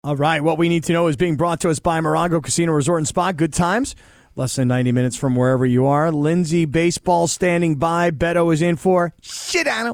All right, what we need to know is being brought to us by Morongo Casino Resort and Spa. Good times, less than 90 minutes from wherever you are. Lindsay Baseball standing by. Beto is in for Shidano.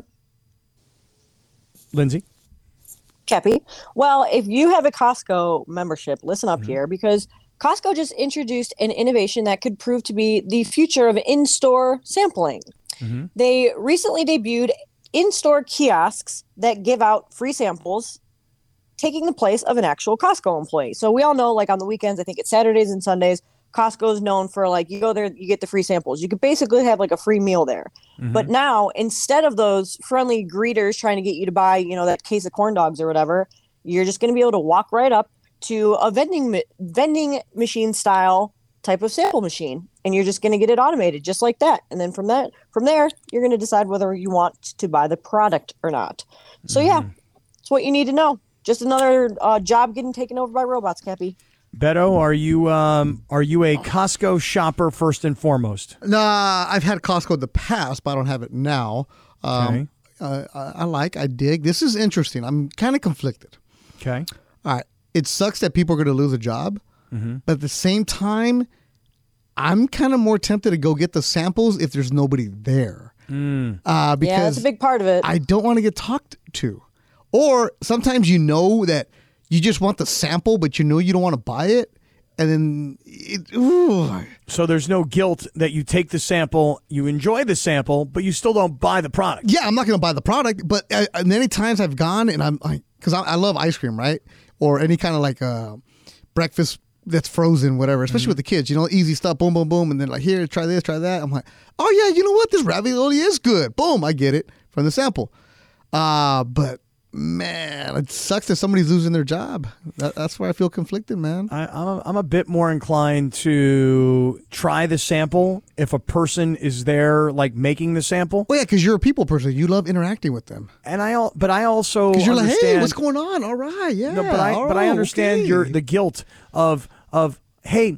Lindsay? Kepi. Well, if you have a Costco membership, listen up here, because Costco just introduced an innovation that could prove to be the future of in-store sampling. They recently debuted in-store kiosks that give out free samples, taking the place of an actual Costco employee. So we all know, like on the weekends, I think it's Saturdays and Sundays, Costco is known for, like, you go there, you get the free samples. You could basically have like a free meal there. But now, instead of those friendly greeters trying to get you to buy, that case of corn dogs or whatever, you're just going to be able to walk right up to a vending machine style type of sample machine, and you're just going to get it automated just like that. And then from there, you're going to decide whether you want to buy the product or not. So yeah, that's what you need to know. Just another job getting taken over by robots, Cappy. Beto, are you a Costco shopper first and foremost? Nah, I've had Costco in the past, but I don't have it now. Okay. I dig. This is interesting. I'm kind of conflicted. Okay. All right. It sucks that people are going to lose a job, but at the same time, I'm kind of more tempted to go get the samples if there's nobody there. Because that's a big part of it. I don't want to get talked to. Or sometimes that you just want the sample, but you don't want to buy it. And then, So there's no guilt that you take the sample, you enjoy the sample, but you still don't buy the product. Yeah, I'm not going to buy the product. But many times I've gone and I'm like, because I love ice cream, right? Or any kind of like breakfast that's frozen, whatever, especially with the kids, easy stuff, boom, boom, boom. And then like, here, try this, try that. I'm like, oh yeah, you know what? This ravioli is good. Boom, I get it from the sample. But man, it sucks that somebody's losing their job. That's where I feel conflicted, man. I'm a bit more inclined to try the sample if a person is there, like making the sample. Well, yeah, because you're a people person. You love interacting with them. And I also because you're understand, like, hey, what's going on? All right, yeah. No, but I understand the guilt of hey,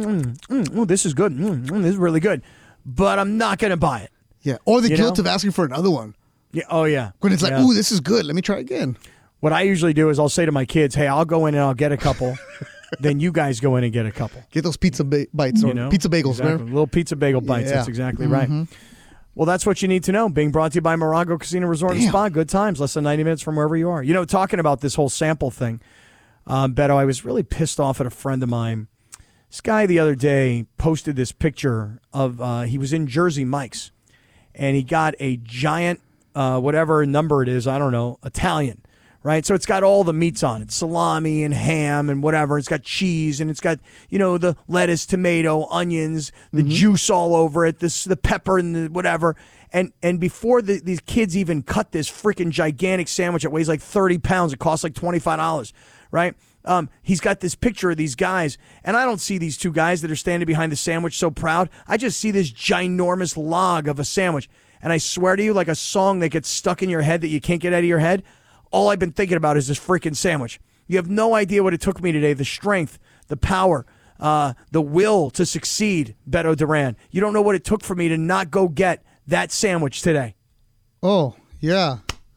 this is good. This is really good, but I'm not going to buy it. Yeah, or the guilt of asking for another one. Yeah. Oh, yeah. When it's like, ooh, this is good. Let me try again. What I usually do is I'll say to my kids, hey, I'll go in and I'll get a couple. Then you guys go in and get a couple. Get those pizza bites or pizza bagels. Exactly. Little pizza bagel bites. Yeah. That's exactly right. Well, that's what you need to know. Being brought to you by Morongo Casino Resort and Spa. Good times. Less than 90 minutes from wherever you are. Talking about this whole sample thing, Beto, I was really pissed off at a friend of mine. This guy the other day posted this picture of, he was in Jersey Mike's, and he got a giant, whatever number it is, I don't know, Italian, right? So it's got all the meats on it, salami and ham and whatever. It's got cheese and it's got, the lettuce, tomato, onions, the juice all over it, the pepper and the whatever. And before these kids even cut this freaking gigantic sandwich that weighs like 30 pounds, it costs like $25, right? He's got this picture of these guys, and I don't see these two guys that are standing behind the sandwich so proud. I just see this ginormous log of a sandwich. And I swear to you, like a song that gets stuck in your head that you can't get out of your head, all I've been thinking about is this freaking sandwich. You have no idea what it took me today, the strength, the power, the will to succeed, Beto Duran. You don't know what it took for me to not go get that sandwich today. Oh, yeah.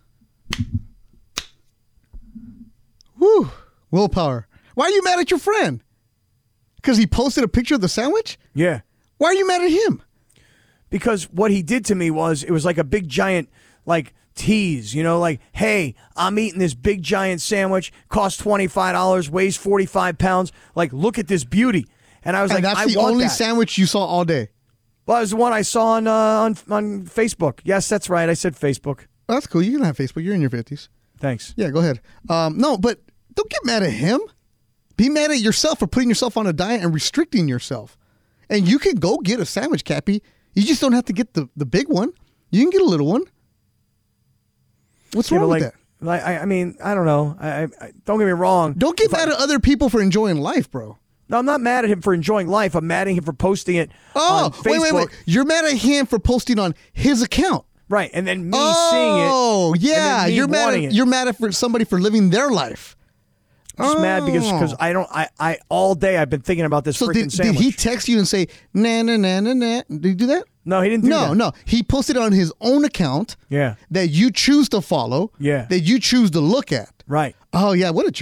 Woo. Willpower. Why are you mad at your friend? Because he posted a picture of the sandwich? Yeah. Why are you mad at him? Because what he did to me was, it was like a big giant, like, tease, like, hey, I'm eating this big giant sandwich, costs $25, weighs 45 pounds. Like, look at this beauty. And I was like, that's the only sandwich you saw all day? Well, it was the one I saw on Facebook. Yes, that's right. I said Facebook. Oh, that's cool. You can have Facebook. You're in your 50s. Thanks. Yeah, go ahead. No, but don't get mad at him. Be mad at yourself for putting yourself on a diet and restricting yourself. And you can go get a sandwich, Cappy. You just don't have to get the big one. You can get a little one. What's wrong with that? I mean, I don't know. I don't get me wrong. Don't get mad at other people for enjoying life, bro. No, I'm not mad at him for enjoying life. I'm mad at him for posting it on Facebook. Wait. You're mad at him for posting on his account. Right, and then me seeing it. Oh, yeah. You're mad at somebody for living their life. Just mad because I all day I've been thinking about this freaking sandwich. Did he text you and say, nah? Did he do that? No, he didn't do that. No. He posted it on his own account. Yeah. That you choose to follow. Yeah. That you choose to look at. Right. Oh, yeah. What a jerk.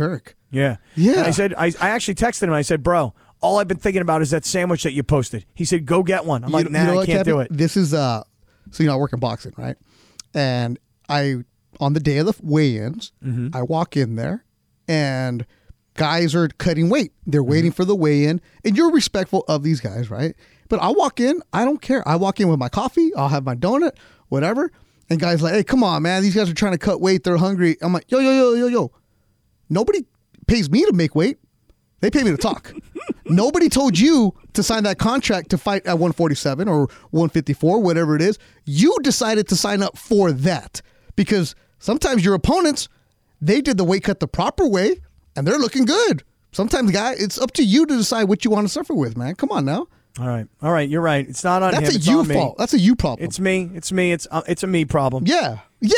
Yeah. Yeah. And I said, I actually texted him. I said, bro, all I've been thinking about is that sandwich that you posted. He said, go get one. I'm like, nah, I can't do it. This is so I work in boxing, right? And on the day of the weigh-ins, I walk in there and guys are cutting weight. They're waiting for the weigh-in, and you're respectful of these guys, right? But I walk in, I don't care. I walk in with my coffee, I'll have my donut, whatever. And guys like, hey, come on, man. These guys are trying to cut weight. They're hungry. I'm like, yo. Nobody pays me to make weight. They pay me to talk. Nobody told you to sign that contract to fight at 147 or 154, whatever it is. You decided to sign up for that because sometimes your opponents, they did the weight cut the proper way and they're looking good. Sometimes, guy, it's up to you to decide what you want to suffer with, man. Come on now. All right. You're right. It's not on him. That's It's a you on me. fault. That's a you problem. It's me. It's a me problem. Yeah.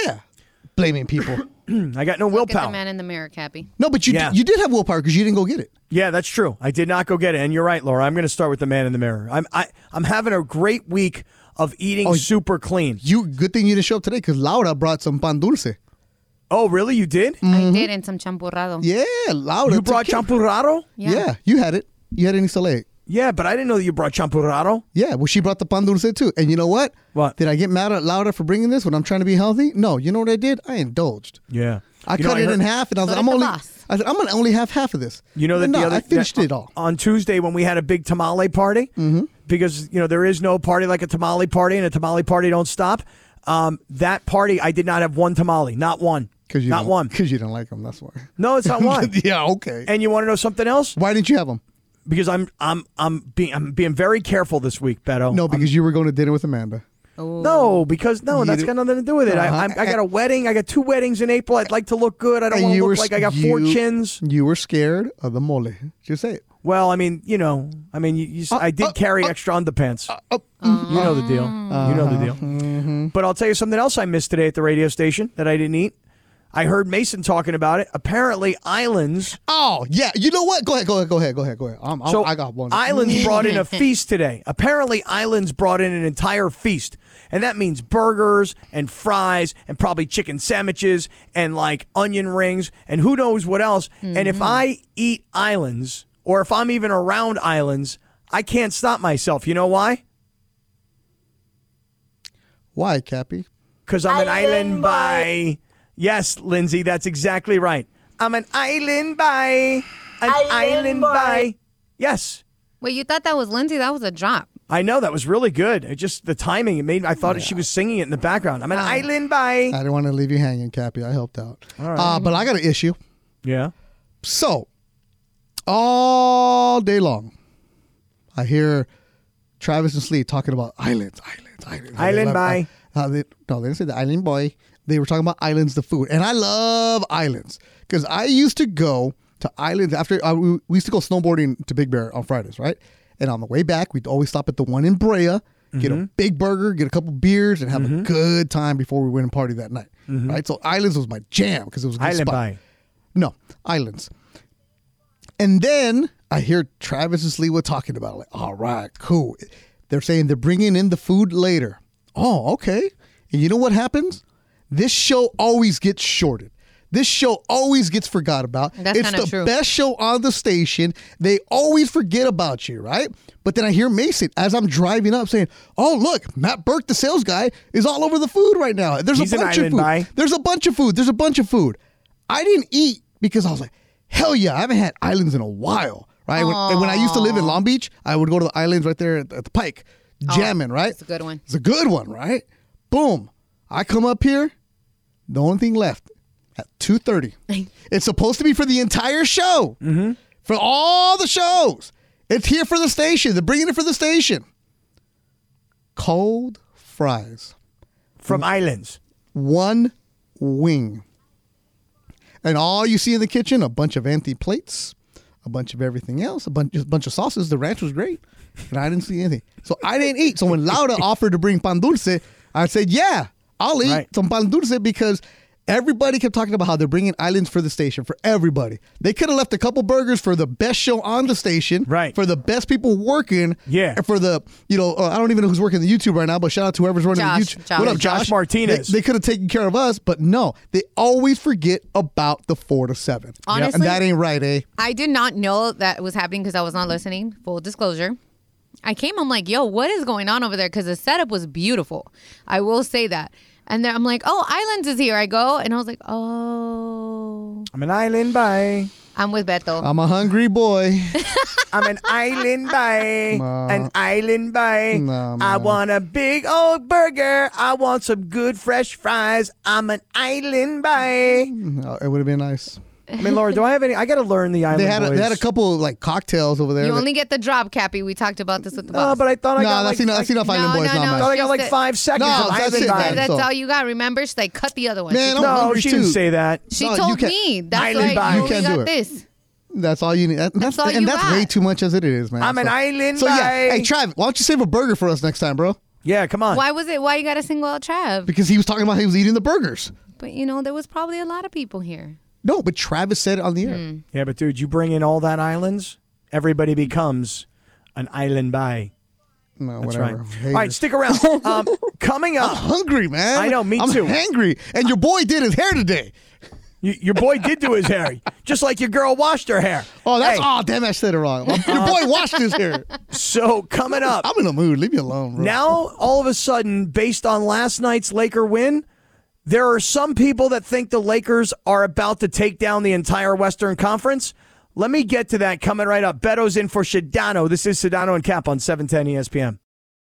Blaming people. I got no Look at willpower. the man in the mirror, Cappy. No, but you did have willpower because you didn't go get it. Yeah, that's true. I did not go get it, and you're right, Laura. I'm going to start with the man in the mirror. I'm having a great week of eating super clean. Good thing you didn't show up today because Laura brought some pan dulce. Oh, really? You did? I did, and some champurrado. Yeah, Laura. You brought champurrado? Yeah, you had it. You had any Soleil. Yeah, but I didn't know that you brought champurrado. Yeah, well, she brought the pan dulce too. And you know what? What? Did I get mad at Laura for bringing this when I'm trying to be healthy? No. You know what I did? I indulged. Yeah. I cut it in half, and I was like, I'm going to only have half of this. You know that And the other I finished it all. On Tuesday when we had a big tamale party, because there is no party like a tamale party, and a tamale party don't stop. That party, I did not have one tamale, not one. Not one. Because you don't like them, that's why. No, it's not one. Yeah, okay. And you want to know something else? Why didn't you have them? Because I'm being very careful this week, Beto. No, because you were going to dinner with Amanda. No, that's got nothing to do with it. I got a wedding. I got 2 weddings in April. I'd like to look good. I don't want to look like I got 4 chins. You were scared of the mole. Just say it. Well, I did carry extra underpants. You know the deal. You know the deal. But I'll tell you something else I missed today at the radio station that I didn't eat. I heard Mason talking about it. Apparently, Islands. Oh, yeah. You know what? Go ahead. I got one. Islands brought in a feast today. Apparently, Islands brought in an entire feast. And that means burgers and fries and probably chicken sandwiches and like onion rings and who knows what else. And if I eat Islands or if I'm even around Islands, I can't stop myself. You know why? Why, Cappy? Because I'm an island boy. Yes, Lindsay, that's exactly right. I'm an island boy. Island boy. Yes. Wait, you thought that was Lindsay? That was a drop. I know, that was really good. It just the timing, I thought she was singing it in the background. I'm an island boy. I didn't want to leave you hanging, Cappy. I helped out. All right. But I got an issue. Yeah. So, all day long, I hear Travis and Slee talking about islands. Island boy. They didn't say the island boy. They were talking about islands, the food. And I love islands because I used to go to islands after we used to go snowboarding to Big Bear on Fridays, right? And on the way back, we'd always stop at the one in Brea, get a big burger, get a couple beers, and have a good time before we went and party that night, right? So islands was my jam because it was a good Island spot. boy. No, islands. And then I hear Travis and Sliwa talking about it. Like, all right, cool. They're saying they're bringing in the food later. Oh, okay. And you know what happens? This show always gets shorted. This show always gets forgot about. That's it's the true. best show on the station. They always forget about you, right? But then I hear Mason as I'm driving up saying, oh, look, Matt Burke, the sales guy, is all over the food right now. He's a bunch of food. Guy. There's a bunch of food. I didn't eat because I was like, hell yeah, I haven't had islands in a while, right? When I used to live in Long Beach, I would go to the islands right there at the Pike, jamming, right? It's a good one. It's a good one, right? Boom. I come up here, the only thing left at 2:30. It's supposed to be for the entire show, for all the shows. It's here for the station. They're bringing it for the station. Cold fries. From Islands. 1 wing. And all you see in the kitchen, a bunch of empty plates, a bunch of everything else, a bunch of sauces. The ranch was great, and I didn't see anything. So I didn't eat. So when Laura offered to bring pan dulce, I said, yeah, I'll eat some pan dulce because Everybody kept talking about how they're bringing islands for the station, for everybody. They could have left a couple burgers for the best show on the station, right? For the best people working, yeah. And for the, I don't even know who's working the YouTube right now, but shout out to whoever's running the YouTube. What up, Josh Martinez? They could have taken care of us, but no, they always forget about the 4 to 7. Honestly, and that ain't right, eh? I did not know that was happening because I was not listening. Full disclosure. I came, I'm like, yo, what is going on over there? Because the setup was beautiful. I will say that. And then I'm like, oh, Islands is here. I go, and I was like, oh. I'm an island boy. I'm with Beto. I'm a hungry boy. I'm an island boy. An island boy. No, I want a big old burger. I want some good fresh fries. I'm an island boy. No, it would have been nice. I mean, Laura, do I have any? I got to learn the island boys. They had a couple like cocktails over there. You only get the drop, Cappy. We talked about this with the boss. No, but I thought I got that's enough Island Boys. I thought I got like 5 seconds No, of that's island it, boys. man. That's So- all you got. Remember, she like cut the other one. Man, I'm No, hungry she too. didn't say that. She No, told you can't- me. That's Island why boy. you You only can't do got it. this. That's all you need. That's all you that's got. way too much as it is, man. I'm an island So yeah, boy. hey Trav, why don't you save a burger for us next time, bro? Yeah, come on. Why you got to single out Trav? Because he was talking about he was eating the burgers. But there was probably a lot of people here. No, but Travis said it on the air. Yeah, but dude, you bring in all that islands, everybody becomes an island boy. No, That's whatever. right. All right, stick around. Coming I'm up, hungry, man. I know, me too. I'm hangry. And your boy did his hair today. your boy did do his hair, just like your girl washed her hair. Oh, Hey, damn, I said it wrong. Your boy washed his hair. So coming up, I'm in a mood. Leave me alone, bro. now all of a sudden, based on last night's Laker win, there are some people that think the Lakers are about to take down the entire Western Conference. Let me get to that coming right up. Beto's in for Sedano. This is Sedano and Cap on 710 ESPN.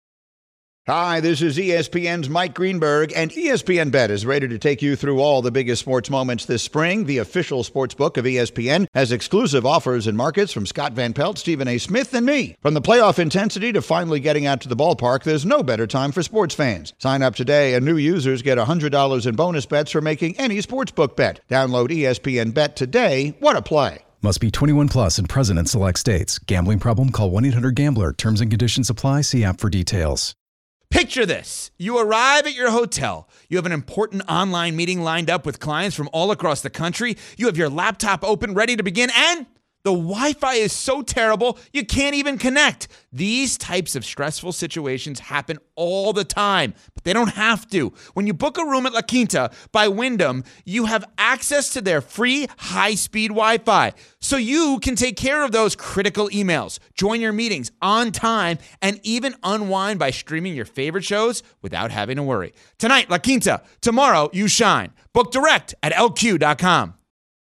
Hi, this is ESPN's Mike Greenberg, and ESPN Bet is ready to take you through all the biggest sports moments this spring. The official sports book of ESPN has exclusive offers and markets from Scott Van Pelt, Stephen A. Smith, and me. From the playoff intensity to finally getting out to the ballpark, there's no better time for sports fans. Sign up today, and new users get $100 in bonus bets for making any sportsbook bet. Download ESPN Bet today. What a play. Must be 21 plus and present in select states. Gambling problem? Call 1-800-GAMBLER. Terms and conditions apply. See app for details. Picture this. You arrive at your hotel. You have an important online meeting lined up with clients from all across the country. You have your laptop open, ready to begin, and the Wi-Fi is so terrible, you can't even connect. These types of stressful situations happen all the time, but they don't have to. When you book a room at La Quinta by Wyndham, you have access to their free high-speed Wi-Fi, so you can take care of those critical emails, join your meetings on time, and even unwind by streaming your favorite shows without having to worry. Tonight, La Quinta. Tomorrow, you shine. Book direct at lq.com.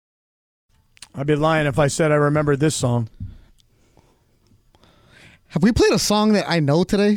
I'd be lying if I said I remembered this song. Have we played a song that I know today?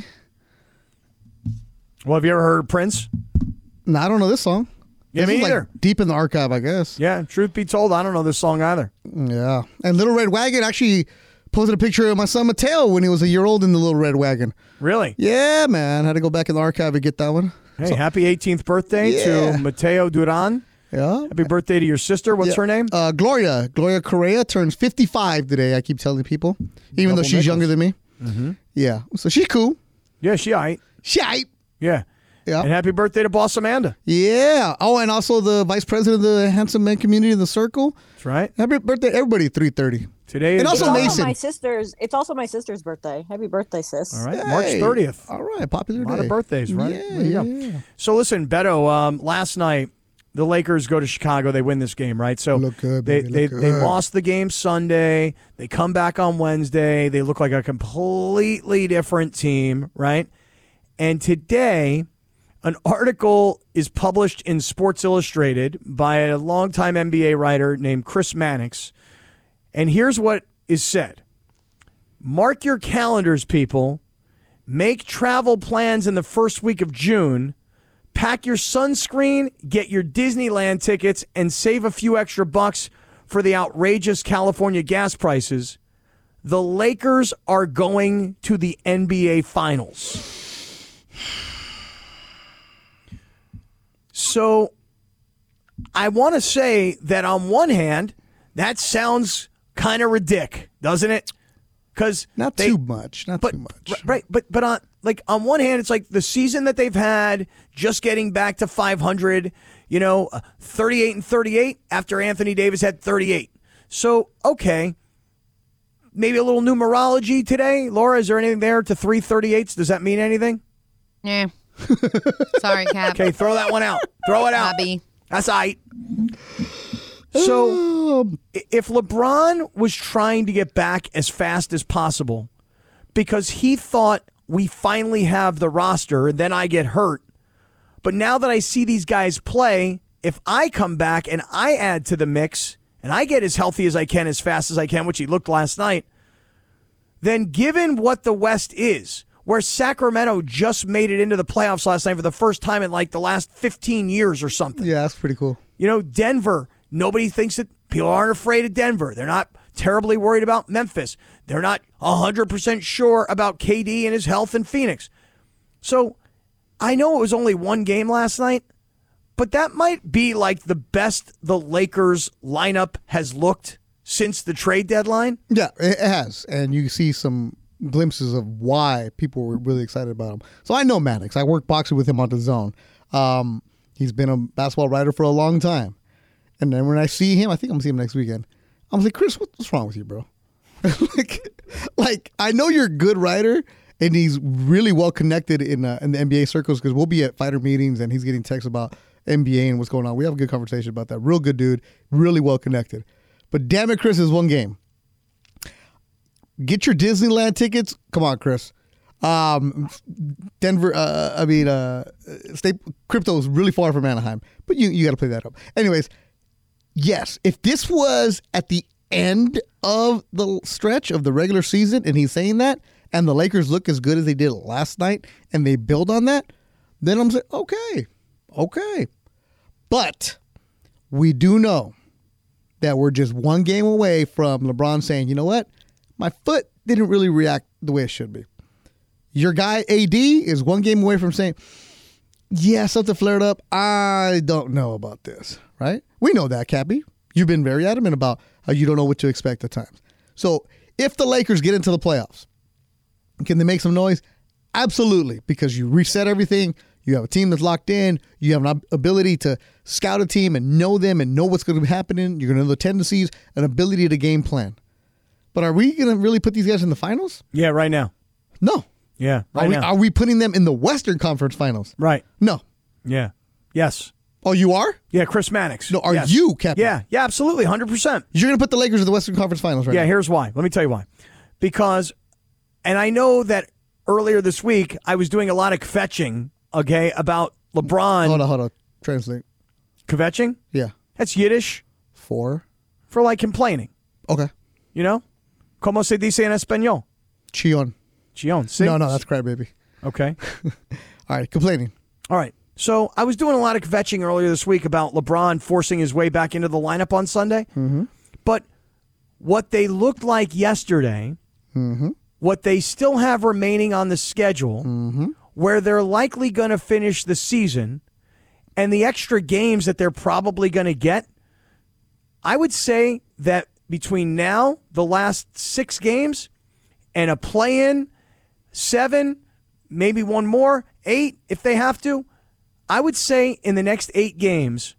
Well, have you ever heard Prince? No, I don't know this song. Yeah, This me is, either. Deep in the archive, I guess. Yeah, truth be told, I don't know this song either. Yeah. And Little Red Wagon actually posted a picture of my son Mateo when he was a year old in the Little Red Wagon. Really? Yeah, man. Had to go back in the archive and get that one. Hey, happy 18th birthday Yeah. to Mateo Duran. Yeah. Happy birthday to your sister. What's Yeah. her name? Gloria. Gloria Correa turns 55 today, I keep telling people. Even though Double she's nickels. younger than me. Mm-hmm. Yeah. So she's cool. Yeah, she aight. She aight. Yeah. Yeah. And happy birthday to Boss Amanda. Yeah. Oh, and also the vice president of the Handsome Men community in the Circle. That's right. Happy birthday, everybody, 3:30. Today And is also It's Mason. my sister's. It's also my sister's birthday. Happy birthday, sis! all right. Hey. March 30th. All right, popular A day. lot of birthdays, right? Yeah, There you go. yeah. So listen, Beto, last night the Lakers go to Chicago. They win this game, right? So Look good, they baby, look they good. lost the game Sunday. They come back on Wednesday. They look like a completely different team, right? And today, an article is published in Sports Illustrated by a longtime NBA writer named Chris Mannix. And here's what is said. Mark your calendars, people. Make travel plans in the first week of June. Pack your sunscreen, get your Disneyland tickets, and save a few extra bucks for the outrageous California gas prices. The Lakers are going to the NBA Finals. So I want to say that on one hand, that sounds kind of ridiculous, doesn't it? Because Not too much. Not too much. Right, but on one hand, it's like the season that they've had, just getting back to 500. 38 and 38 after Anthony Davis had 38. So, okay. Maybe a little numerology today. Laura, is there anything there to 338s? Does that mean anything? Yeah. Sorry, Cap. Okay, throw that one out. Throw it out. Bobby. That's all right. So, if LeBron was trying to get back as fast as possible because he thought we finally have the roster and then I get hurt, but now that I see these guys play, if I come back and I add to the mix and I get as healthy as I can, as fast as I can, which he looked last night, then given what the West is, where Sacramento just made it into the playoffs last night for the first time in like the last 15 years or something. Yeah, that's pretty cool. Denver, nobody thinks that people aren't afraid of Denver. They're not terribly worried about Memphis. They're not 100% sure about KD and his health in Phoenix. So I know it was only one game last night, but that might be like the best the Lakers lineup has looked since the trade deadline. Yeah, it has. And you see some glimpses of why people were really excited about him. So I know Maddox. I worked boxing with him on the Zone. He's been a basketball writer for a long time. And then when I see him, I think I'm going to see him next weekend. I'm like, Chris, what's wrong with you, bro? like, I know you're a good writer, and he's really well connected in the NBA circles because we'll be at fighter meetings, and he's getting texts about NBA and what's going on. We have a good conversation about that. Real good dude, really well connected. But damn it, Chris, is one game. Get your Disneyland tickets. Come on, Chris. Denver, State Crypto is really far from Anaheim, but you got to play that up. Anyways, yes, if this was at the end of the stretch of the regular season and he's saying that, and the Lakers look as good as they did last night and they build on that, then I'm saying, okay. But we do know that we're just one game away from LeBron saying, you know what? My foot didn't really react the way it should be. Your guy AD is one game away from saying, yeah, something flared up. I don't know about this, right? We know that, Cappy. You've been very adamant about how you don't know what to expect at times. So if the Lakers get into the playoffs, can they make some noise? Absolutely, because you reset everything. You have a team that's locked in. You have an ability to scout a team and know them and know what's going to be happening. You're going to know the tendencies, an ability to game plan. But are we going to really put these guys in the finals? Yeah, right now. No. Yeah, right now. Are we putting them in the Western Conference Finals? Right. No. Yeah. Yes. Oh, you are? Yeah, Chris Mannix. No, are yes. you, Captain? Yeah, absolutely, 100%. You're going to put the Lakers in the Western Conference Finals right now? Yeah, here's why. Let me tell you why. Because, and I know that earlier this week, I was doing a lot of kvetching, okay, about LeBron. Hold on. Translate. Kvetching? Yeah. That's Yiddish. For like complaining. Okay. You know? Como se dice en español? Chillon. Chillon. See? No, that's crybaby. Okay. All right, complaining. All right. So I was doing a lot of kvetching earlier this week about LeBron forcing his way back into the lineup on Sunday. Mm-hmm. But what they looked like yesterday, what they still have remaining on the schedule, where they're likely going to finish the season, and the extra games that they're probably going to get, I would say that between now, the last 6 games, and a play-in, 7, maybe one more, 8 if they have to, I would say in the next 8 games,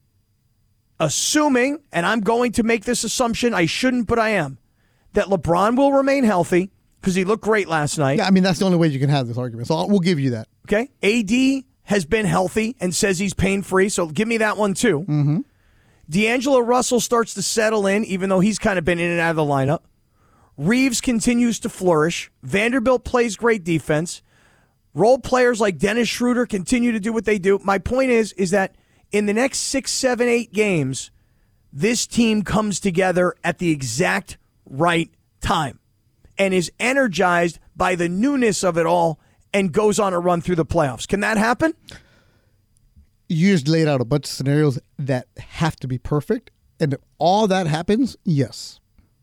assuming, and I'm going to make this assumption, I shouldn't, but I am, that LeBron will remain healthy because he looked great last night. Yeah, I mean, that's the only way you can have this argument. So we'll give you that. Okay. AD has been healthy and says he's pain-free, so give me that one too. Mm-hmm. D'Angelo Russell starts to settle in, even though he's kind of been in and out of the lineup. Reeves continues to flourish. Vanderbilt plays great defense. Role players like Dennis Schroeder continue to do what they do. My point is that in the next 6, 7, 8 games, this team comes together at the exact right time and is energized by the newness of it all and goes on a run through the playoffs. Can that happen? You just laid out a bunch of scenarios that have to be perfect. And if all that happens, yes.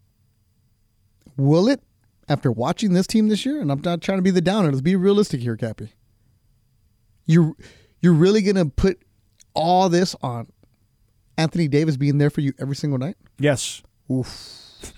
Will it? After watching this team this year, and I'm not trying to be the downer, let's be realistic here, Cappy. You're really going to put all this on Anthony Davis being there for you every single night? Yes. Oof.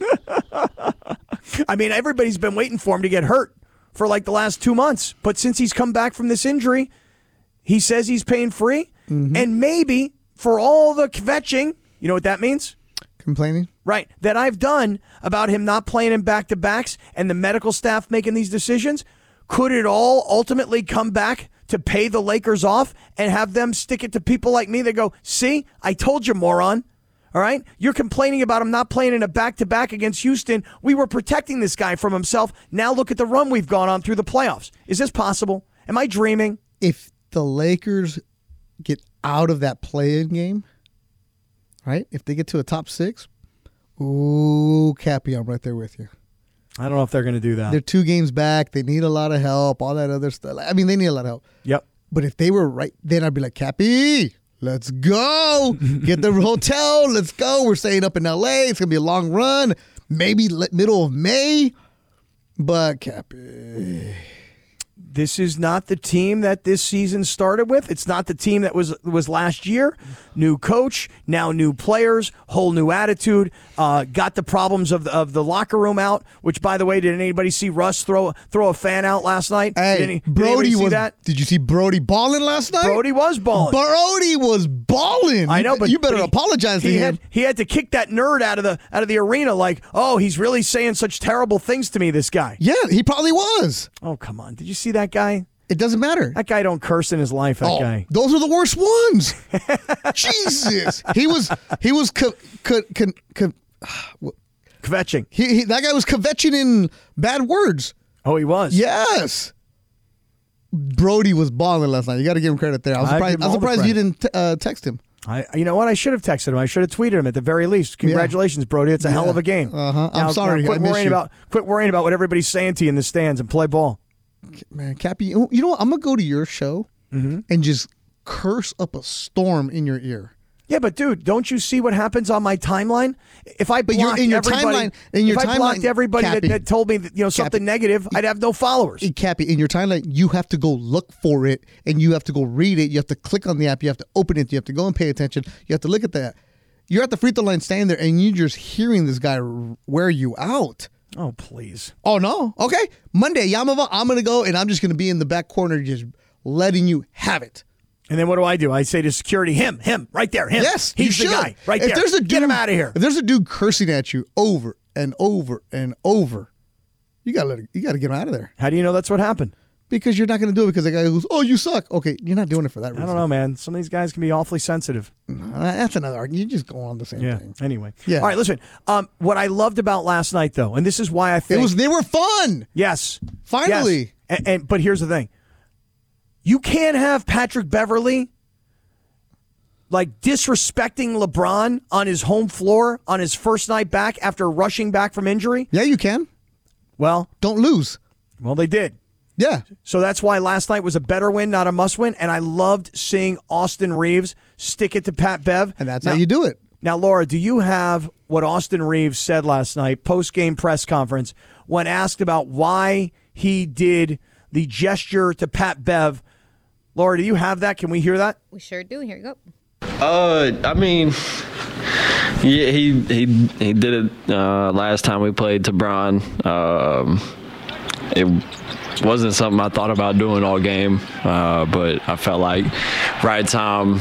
I mean, everybody's been waiting for him to get hurt for like the last 2 months. But since he's come back from this injury, he says he's pain-free. Mm-hmm. And maybe for all the kvetching, you know what that means? Complaining? Right, that I've done about him not playing in back-to-backs and the medical staff making these decisions, could it all ultimately come back to pay the Lakers off and have them stick it to people like me that go, see, I told you, moron. All right? You're complaining about him not playing in a back-to-back against Houston. We were protecting this guy from himself. Now look at the run we've gone on through the playoffs. Is this possible? Am I dreaming? If the Lakers get out of that play-in game, right? If they get to a top 6, ooh, Cappy, I'm right there with you. I don't know if they're going to do that. They're 2 games back. They need a lot of help, all that other stuff. I mean, they need a lot of help. Yep. But if they were right, then I'd be like, Cappy, let's go. Get the hotel. Let's go. We're staying up in L.A. It's going to be a long run. Maybe middle of May. But Cappy... This is not the team that this season started with. It's not the team that was last year. New coach, now new players, whole new attitude. Got the problems of the locker room out. Which, by the way, did anybody see Russ throw a fan out last night? Hey, did Brody see was. That? Did you see Brody balling last night? Brody was balling. Brody was balling. I know, but you better but apologize to him. He had to kick that nerd out of the arena. Like, oh, he's really saying such terrible things to me. This guy. Yeah, he probably was. Oh, come on! Did you see that guy? It doesn't matter. That guy don't curse in his life. That guy. Those are the worst ones. Jesus, he was kvetching. That guy was kvetching in bad words. Oh, he was. Yes. Brody was balling last night. You got to give him credit there. I was surprised you didn't text him. You know what? I should have texted him. I should have tweeted him at the very least. Congratulations, Brody. It's a hell of a game. I'm sorry. Now, quit worrying about what everybody's saying to you in the stands and play ball. Man, Cappy, you know what? I'm going to go to your show and just curse up a storm in your ear. Yeah, but dude, don't you see what happens on my timeline? If I blocked blocked everybody that told me that, something negative, I'd have no followers. Cappy, in your timeline, you have to go look for it, and you have to go read it. You have to click on the app. You have to open it. You have to go and pay attention. You have to look at that. You're at the free throw line standing there, and you're just hearing this guy wear you out. Oh, please. Oh, no? Okay. Monday, Yamava, I'm going to go, and I'm just going to be in the back corner just letting you have it. And then what do? I say to security, him, right there, him. Yes, he's the guy, right there. Get him out of here. If there's a dude cursing at you over and over and over, you gotta get him out of there. How do you know that's what happened? Because you're not going to do it because the guy goes, oh, you suck. Okay, you're not doing it for that reason. I don't know, man. Some of these guys can be awfully sensitive. That's another argument. You just go on the same thing. Anyway. Yeah. All right, listen. What I loved about last night, though, and this is why I think they were fun. Yes. Finally. Yes. But here's the thing. You can't have Patrick Beverley disrespecting LeBron on his home floor on his first night back after rushing back from injury. Yeah, you can. Well, don't lose. Well, they did. Yeah. So that's why last night was a better win, not a must win. And I loved seeing Austin Reeves stick it to Pat Bev. And that's how you do it. Now, Laura, do you have what Austin Reeves said last night, post-game press conference, when asked about why he did the gesture to Pat Bev? Laura, do you have that? Can we hear that? We sure do. Here you go. I mean, yeah, he did it last time we played TeBron. It wasn't something I thought about doing all game, but I felt like right time,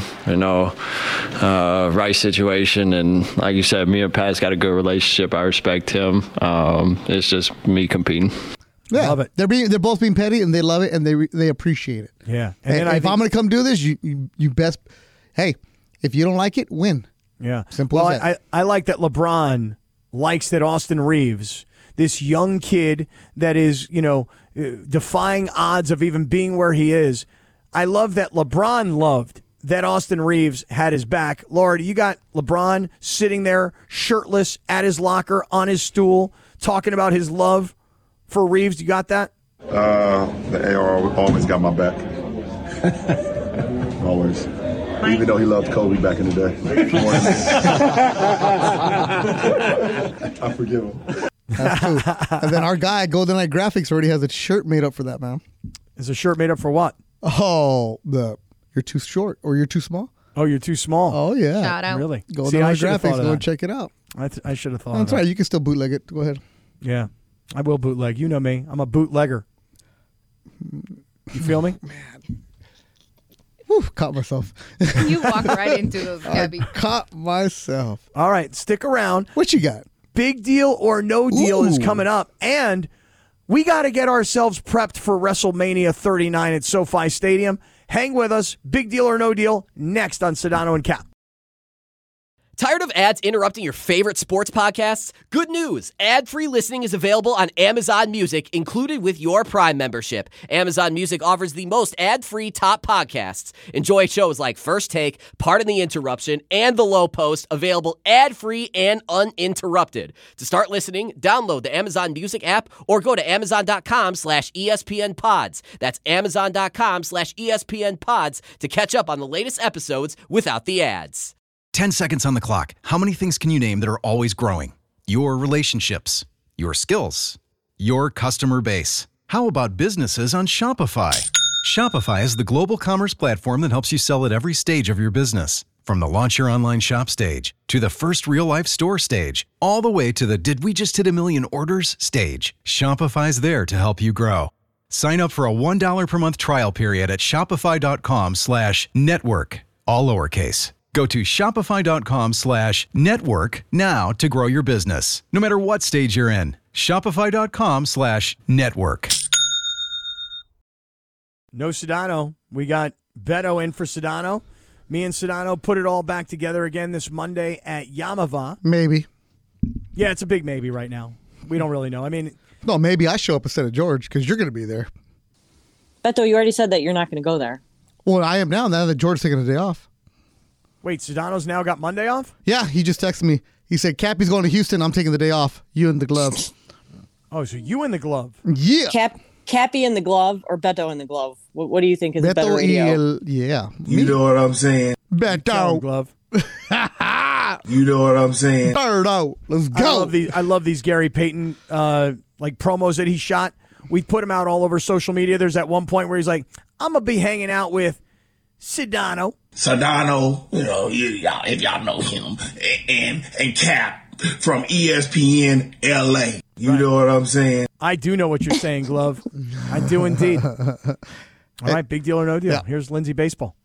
right situation, and like you said, me and Pat's got a good relationship. I respect him. It's just me competing. Yeah, love it. They're both being petty, and they love it, and they appreciate it. Yeah, and if I'm going to come do this, you best. Hey, if you don't like it, win. Yeah, simple as that. I like that LeBron likes that Austin Reeves, this young kid that is defying odds of even being where he is. I love that LeBron loved that Austin Reeves had his back. Laura, you got LeBron sitting there shirtless at his locker on his stool talking about his love for Reeves. You got that? The AR always got my back. Always. Even though he loved Kobe back in the day. I forgive him. That's cool. And then our guy, Golden Knight Graphics, already has a shirt made up for that, man. Is a shirt made up for what? Oh, you're too short or you're too small. Oh, you're too small. Oh, yeah. Shout out. Really? Golden Knight Graphics, go and check it out. I should have thought That's right. You can still bootleg it. Go ahead. Yeah, I will bootleg. You know me. I'm a bootlegger. You feel me? Man. Whew, caught myself. You walk right into those, Gabby. Caught myself. All right, stick around. What you got? Big deal or no deal is Ooh. coming up. And we got to get ourselves prepped for WrestleMania 39 at SoFi Stadium. Hang with us. Big deal or no deal next on Sedano and Cap. Tired of ads interrupting your favorite sports podcasts? Good news! Ad-free listening is available on Amazon Music, included with your Prime membership. Amazon Music offers the most ad-free top podcasts. Enjoy shows like First Take, Pardon the Interruption, and The Low Post, available ad-free and uninterrupted. To start listening, download the Amazon Music app or go to amazon.com/ESPN Pods. That's amazon.com/ESPN Pods to catch up on the latest episodes without the ads. 10 seconds on the clock. How many things can you name that are always growing? Your relationships, your skills, your customer base. How about businesses on Shopify? Shopify is the global commerce platform that helps you sell at every stage of your business. From the launch your online shop stage, to the first real-life store stage, all the way to the did we just hit a million orders stage. Shopify's there to help you grow. Sign up for a $1 per month trial period at shopify.com/network, all lowercase. Go to shopify.com/network now to grow your business, no matter what stage you're in. Shopify.com/network. No Sedano. We got Beto in for Sedano. Me and Sedano put it all back together again this Monday at Yamava. Maybe. Yeah, it's a big maybe right now. We don't really know. I mean, No, maybe I show up instead of George because you're going to be there. Beto, you already said that you're not going to go there. Well, I am now that George's taking a day off. wait, Sedano's now got Monday off? Yeah, he just texted me. He said, Cappy's going to Houston. I'm taking the day off. You and the glove. Oh, so you in the glove. Yeah. Cappy in the glove or Beto in the glove? What do you think is a better radio? Yeah. You know what I'm saying? Beto. Glove. You know what I'm saying? Beto. Let's go. I love these Gary Payton like promos that he shot. We put him out all over social media. There's that one point where he's like, I'm going to be hanging out with Sedano. Sedano, if y'all know him, and Cap from ESPN LA. You know what I'm saying? I do know what you're saying, Glove. I do indeed. All right, big deal or no deal. Yeah. Here's Lindsay Baseball.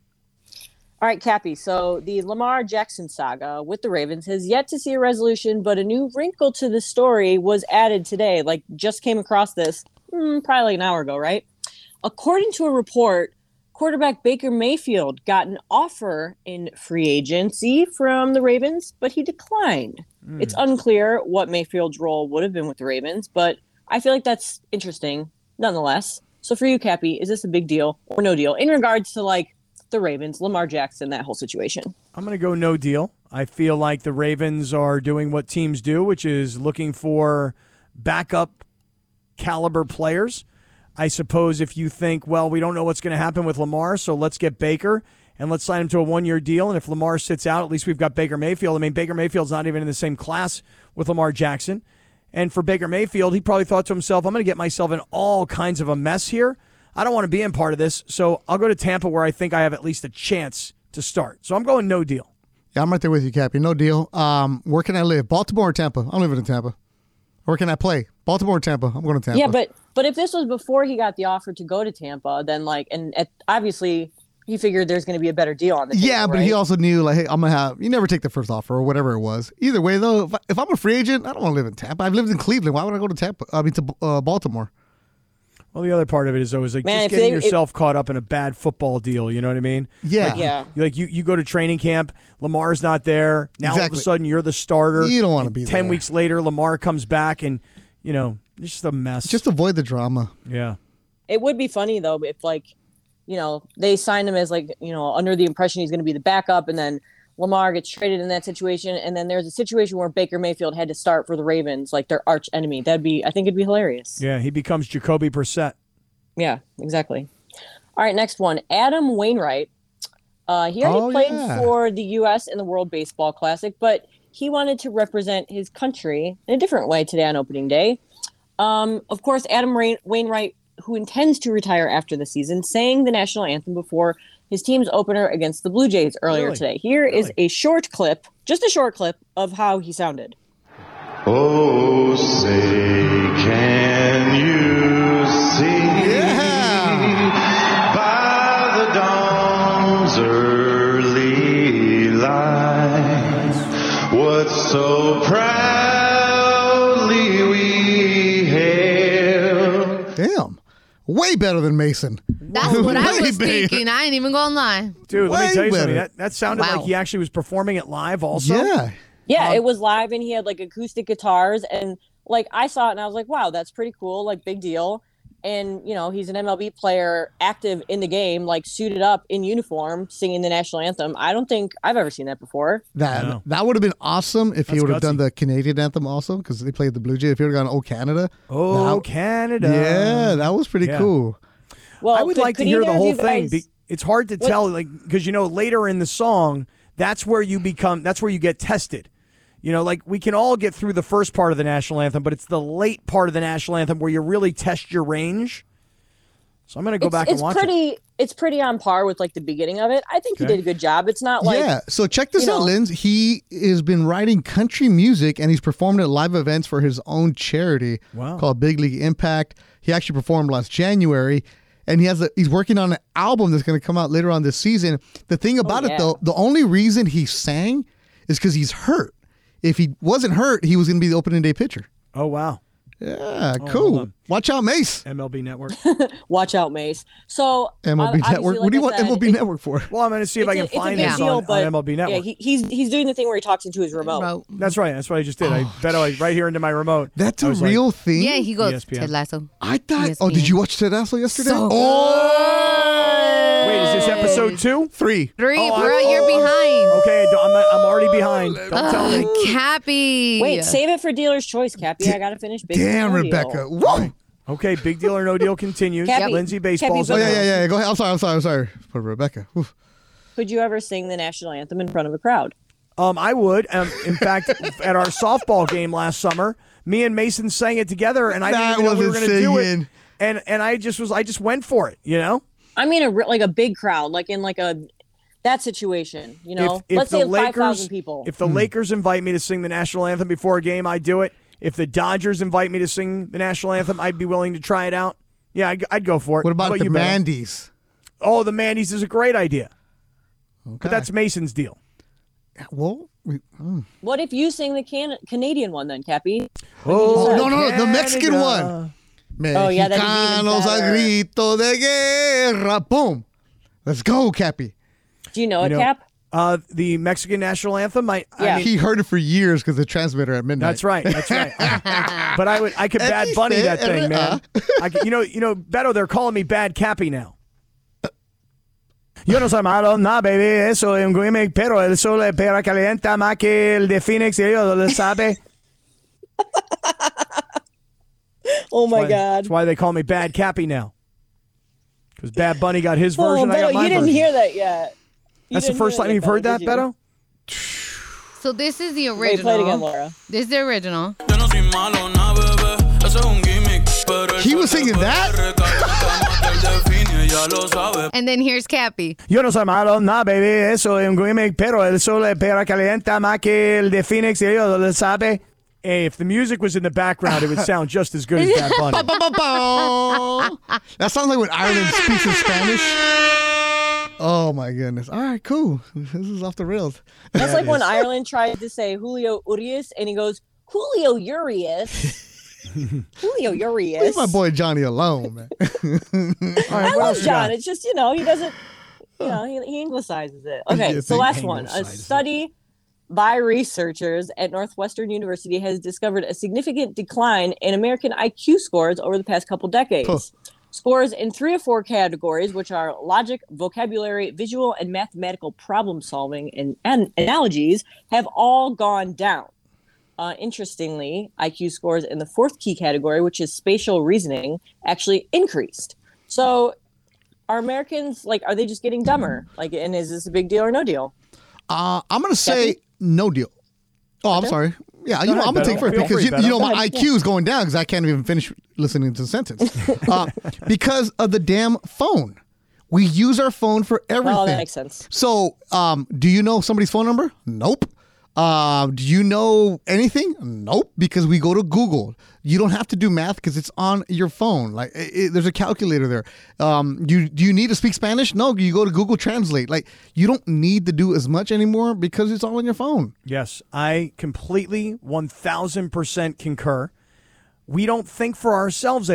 All right, Cappy. So the Lamar Jackson saga with the Ravens has yet to see a resolution, but a new wrinkle to the story was added today. Like, just came across this probably like an hour ago, right? According to a report, quarterback Baker Mayfield got an offer in free agency from the Ravens, but he declined. It's unclear what Mayfield's role would have been with the Ravens, but I feel like that's interesting nonetheless. So for you, Cappy, is this a big deal or no deal in regards to like the Ravens, Lamar Jackson, that whole situation? I'm going to go no deal. I feel like the Ravens are doing what teams do, which is looking for backup caliber players. I suppose if you think, well, we don't know what's going to happen with Lamar, so let's get Baker and let's sign him to a one-year deal. And if Lamar sits out, at least we've got Baker Mayfield. I mean, Baker Mayfield's not even in the same class with Lamar Jackson. And for Baker Mayfield, he probably thought to himself, I'm going to get myself in all kinds of a mess here. I don't want to be in part of this, so I'll go to Tampa where I think I have at least a chance to start. So I'm going no deal. Yeah, I'm right there with you, Cappy. No deal. Where can I live? Baltimore or Tampa? I'm living in Tampa. Where can I play? Baltimore or Tampa? I'm going to Tampa. Yeah, but if this was before he got the offer to go to Tampa, then obviously he figured there's going to be a better deal on the table, yeah, but right? he also knew, like, hey, I'm going to have, you never take the first offer or whatever it was. Either way, though, if I'm a free agent, I don't want to live in Tampa. I've lived in Cleveland. Why would I go to Tampa? To Baltimore. Well, the other part of it is always like just getting yourself caught up in a bad football deal. You know what I mean? Yeah. Like you go to training camp, Lamar's not there. Now all of a sudden you're the starter. You don't want to be 10 there. weeks later, Lamar comes back and, it's just a mess. Just avoid the drama. Yeah. It would be funny, though, if, they signed him as, under the impression he's going to be the backup, and then Lamar gets traded in that situation, and then there's a situation where Baker Mayfield had to start for the Ravens, like their arch enemy. I think it'd be hilarious. Yeah, he becomes Jacoby Brissett. Yeah, exactly. All right, next one. Adam Wainwright. He already played for the U.S. in the World Baseball Classic, but he wanted to represent his country in a different way today on opening day. Of course, Adam Wainwright, who intends to retire after the season, sang the national anthem before his team's opener against the Blue Jays earlier today. Here is a short clip, just a short clip, of how he sounded. Oh, say, can you see by the dawn's Damn. Way better than Mason. That's what I Way was better. thinking. I ain't even gonna lie. Dude, let me Way tell you something. better. That sounded Wow. like he actually was performing it live also. Yeah. Yeah, it was live, and he had like acoustic guitars, and like I saw it, and I was like, wow, that's pretty cool, like big deal. And you know, he's an MLB player, active in the game, like suited up in uniform, singing the national anthem. I don't think I've ever seen that before. That would have been awesome if he That's would have done gutsy. the Canadian anthem also, because they played the Blue Jays. If he would have gone, "Oh Canada," Oh, that- Canada. yeah, that was pretty Yeah. cool. Well, I would like to could hear either the of whole you thing. guys- It's hard to tell, like, because later in the song, that's where you get tested. Like we can all get through the first part of the national anthem, but it's the late part of the national anthem where you really test your range. So I'm going to go back and watch it. It's pretty on par with like the beginning of it. I think he Okay. did a good job. It's not like Yeah, so check this you out, know. Linz. He has been writing country music, and he's performed at live events for his own charity Wow. called Big League Impact. He actually performed last January, and he's working on an album that's going to come out later on this season. The thing about it, yeah. though, the only reason he sang is because he's hurt. If he wasn't hurt, he was going to be the opening day pitcher. Oh, wow. Yeah, hold cool. on. Watch out, Mace. MLB Network. watch out, Mace. So MLB obviously, Network. like What do you I want said, MLB Network for? Well, I'm going to see if I can it's a find big this deal, on but MLB Network. Yeah, he's doing the thing where he talks into his remote. That's right. That's what I just did. I bet right here into my remote. That's I a was like, real thing? Yeah, he goes, ESPN. Ted Lasso. I thought. Oh, ESPN. did you watch Ted Lasso yesterday? So Wait, is this episode 2? 3. 3, Oh, bro, you're behind. Okay, I'm already behind. Don't tell me. Cappy. Wait, save it for dealer's choice, Cappy. I gotta finish. Big Damn, Deal. Rebecca. Whoa. Okay, Big Deal or No Deal continues. Cappy. Lindsay Baseball's Cappy, in Oh, the yeah. house. Go ahead. I'm sorry. For Rebecca. Oof. Could you ever sing the national anthem in front of a crowd? I would. In fact, at our softball game last summer, me and Mason sang it together, and I didn't That even know we were wasn't going to do it. singing. And I just went for it. I mean, like a big crowd, like in like that situation. If Let's the say Lakers, 5,000 people. If the Lakers invite me to sing the national anthem before a game, I do it. If the Dodgers invite me to sing the national anthem, I'd be willing to try it out. Yeah, I'd go for it. What about the you, Beto? Mandy's? Oh, the Mandy's is a great idea. Okay. But that's Mason's deal. Well, What if you sing the Canadian one then, Cappy? Oh, no, the Mexican Canada. one. Oh, yeah, that'd be even Mexicanos a better. grito de guerra. Boom. Let's go, Cappy. Do you know it, Cap? The Mexican national anthem. I Yeah. mean, He heard it for years because the transmitter at midnight. that's right. But I could Bad Bunny that thing, man. I could, Beto, they're calling me Bad Cappy now. Yo no soy malo, nah, baby, eso es un gimmick, pero el sol de pera calienta más que el de Phoenix, y ellos lo sabe. Oh my That's God! why they call me Bad Cappy now. Because Bad Bunny got his Oh, version, I Beto, got my you didn't version. hear that yet. That's the first time you've heard that, Beto? So this is the Wait, play it again, original. Laura. This is the original. He was singing that? And then here's Cappy. Yo no soy malo, nah, baby, eso es un gimmick, pero el sol de pera calienta más que el de Phoenix, y ellos lo sabe. Hey, if the music was in the background, it would sound just as good as Bad Bunny. That sounds like when Ireland speaks in Spanish. Oh, my goodness. All right, cool. This is off the rails. That's like when Ireland tried to say Julio Urias, and he goes Julio Urias. Julio Urias. Leave my boy Johnny alone, man. I love John. It's just, he doesn't, he anglicizes it. Okay, Yeah, so they last one. A anglicizes it. study by researchers at Northwestern University has discovered a significant decline in American IQ scores over the past couple decades. Huh. Scores in 3 of 4 categories, which are logic, vocabulary, visual, and mathematical problem solving and analogies, have all gone down. Interestingly, IQ scores in the 4th key category, which is spatial reasoning, actually increased. So are Americans, are they just getting dumber? And is this a big deal or no deal? I'm going to say no deal. Oh, I'm sorry. Yeah, Go ahead, I'm going to Beto. take for it Feel because, free, Beto. my Go ahead, IQ is going down because I can't even finish listening to the sentence. Because of the damn phone. We use our phone for everything. Well, that makes sense. So, do you know somebody's phone number? Nope. Do you know anything? Nope. Because we go to Google. You don't have to do math because it's on your phone. There's a calculator there. Do you need to speak Spanish? No. You go to Google Translate. You don't need to do as much anymore because it's all on your phone. Yes, I completely 1,000% concur. We don't think for ourselves anymore.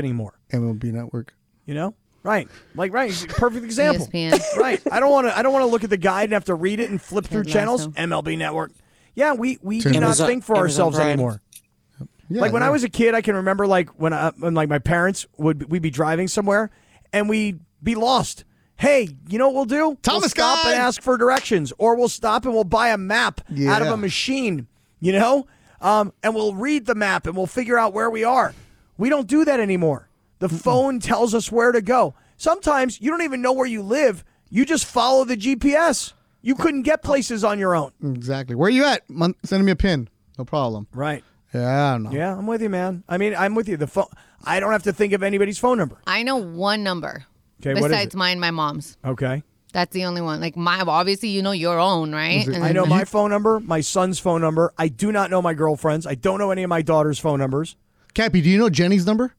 MLB Network. You know? Right. Perfect example. ESPN. Right. I don't want to look at the guide and have to read it and flip through Ted channels. Lasso. MLB Network. Yeah, we Turn cannot Amazon- think for Amazon ourselves Prime. anymore. Yeah, Like when I was a kid, I can remember like when like my parents we'd be driving somewhere and we'd be lost. Hey, you know what we'll do? Thomas we'll stop Guide! and ask for directions, or we'll stop and we'll buy a map out of Yeah. a machine. You know, and we'll read the map and we'll figure out where we are. We don't do that anymore. The phone tells us where to go. Sometimes you don't even know where you live. You just follow the GPS. You couldn't get places on your own. Exactly. Where you at? Send me a pin. No problem. Right. Yeah, I don't know. Yeah, I'm with you, man. I mean, I'm with you. The phone. I don't have to think of anybody's phone number. I know one number. Okay, what is Besides it? mine, my mom's. Okay. That's the only one. Like obviously you know your own, right? And I then know my phone number, my son's phone number. I do not know my girlfriend's. I don't know any of my daughter's phone numbers. Cappy, do you know Jenny's number?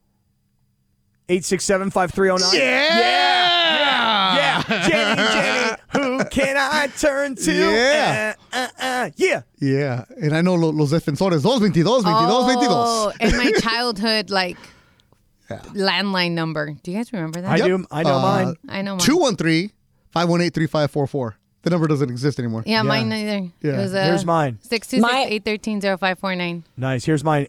867-5309. Yeah. Jenny, who can I turn to? Yeah. Yeah. Yeah. And I know los defensores. 222, 22, Oh, and my childhood landline number. Do you guys remember that? I do. I know mine. I know mine. 213-518-3544. The number doesn't exist anymore. Yeah, mine neither. Yeah. It was, Here's mine. 626-813-0549. Nice. Here's mine.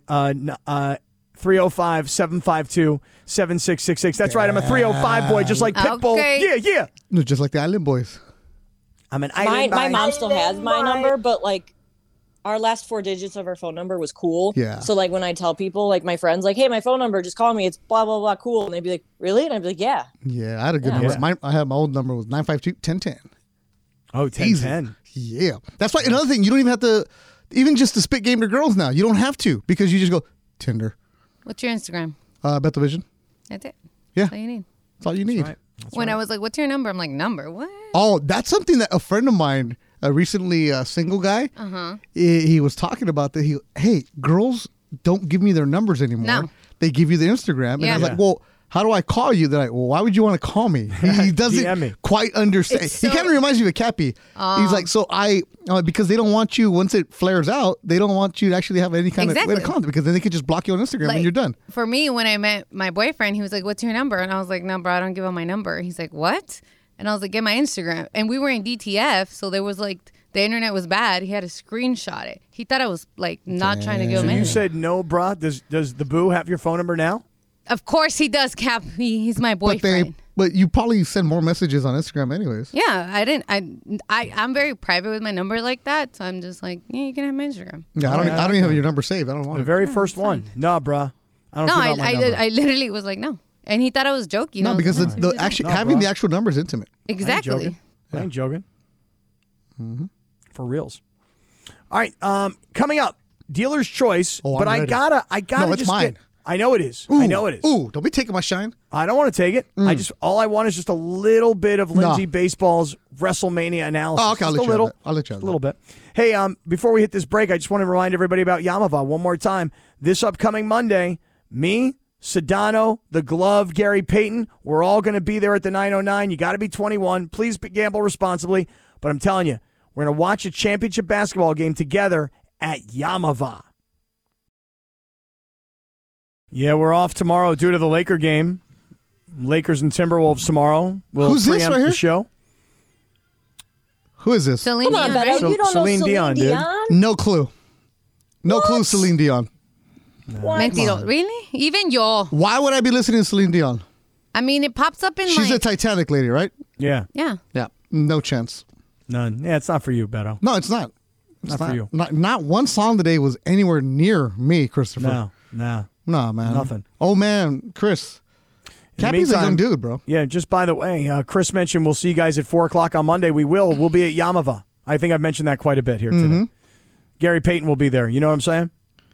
305-752-7666. That's right. I'm a 305 boy, just like Pitbull. Okay. Yeah. No, just like the Island Boys. I'm an My island boy. mom still has my number, but like our last 4 digits of our phone number was cool. Yeah. So like when I tell people, like my friends, like, hey, my phone number, just call me. It's blah blah blah, cool. And they'd be like, really? And I'd be like, yeah. Yeah, I had a good Yeah. number. Yeah. I had my old number was 952-1010. Oh, 1010. Yeah. That's why another thing, you don't even have to, even just to spit game to girls now, you don't have to because you just go Tinder, What's your Instagram? Bethlevision. That's it. Yeah. That's all you need. That's all you need. Right. When I was like, what's your number? I'm like, number? What? Oh, that's something that a friend of mine, a recently single guy, he was talking about that. Hey, girls don't give me their numbers anymore. No. They give you the Instagram. And I was Yeah. like, well, how do I call you? They're like, well, why would you want to call me? He DM me. doesn't quite understand. It's He so- kind of reminds me of Cappy. He's like, so because they don't want you, once it flares out, they don't want you to actually have any kind of way to Exactly. contact because then they could just block you on Instagram when you're done. For me, when I met my boyfriend, he was like, what's your number? And I was like, no, bro, I don't give out my number. He's like, what? And I was like, get my Instagram. And we were in DTF, so there was like, the internet was bad. He had to screenshot it. He thought I was like not trying to give So him you anything. said no, brah. Does the boo have your phone number now? Of course he does, Cap. He's my boyfriend. But you probably send more messages on Instagram anyways. Yeah, I'm very private with my number like that, so I'm just like, yeah, you can have my Instagram. Yeah, I don't even have your number saved. I don't want The it. very first one. No, brah. I don't No, give out my number. I literally was like, no, and he thought I was joking. No, I was because like, the actually No, having bro. the actual number is intimate. exactly. I ain't joking. For reals. All right, coming up, dealer's choice. Oh, but I'm I ready. gotta No, it's just mine. get. I know it is. I know it is. Ooh, don't be taking my shine. I don't want to take it. All I want is just a little bit of Lindsay No. Baseball's WrestleMania analysis. Oh, okay, I'll Just let you a little, have that. I'll let you have a little bit. Hey, before we hit this break, I just want to remind everybody about Yamava one more time. This upcoming Monday, me, Sedano, the Glove, Gary Payton, we're all going to be there at the 909. You got to be 21. Please gamble responsibly. But I'm telling you, we're going to watch a championship basketball game together at Yamava. Yeah, we're off tomorrow due to the Laker game. Lakers and Timberwolves tomorrow. We'll Who's this preempt right the here? show. Who is this? Celine Come on, Dion, Beto. right? You don't Celine know Dion, Celine dude. Dion? No clue. No clue, Celine Dion. What? Mentiro. Really? Even yo. Why would I be listening to Celine Dion? I mean, it pops up in She's a like, Titanic lady, right? Yeah, yeah. Yeah. No chance. none. Yeah, it's not for you, Beto. No, it's not. It's Not for you. Not one song today was anywhere near me, Christopher. No. No, man. Nothing. Oh, man. Chris. In the Cappy's a young meantime- dude, bro. Yeah, just by the way, Chris mentioned we'll see you guys at 4 o'clock on Monday. We'll be at Yamava. I think I've mentioned that quite a bit here today. Gary Payton will be there. You know what I'm saying?